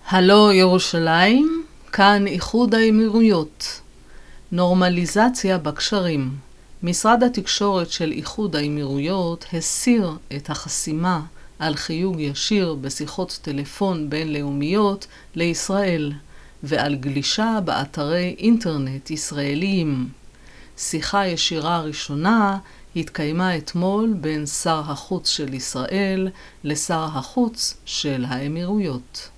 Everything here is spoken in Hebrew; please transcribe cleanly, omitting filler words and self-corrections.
הלו ירושלים, כאן איחוד האמירויות. נורמליזציה בקשרים. משרד התקשורת של איחוד האמירויות הסיר את החסימה על חיוג ישיר בשיחות טלפון בינלאומיות לישראל ועל גלישה באתרי אינטרנט ישראליים. שיחה ישירה ראשונה התקיימה אתמול בין שר החוץ של ישראל לשר החוץ של האמירויות.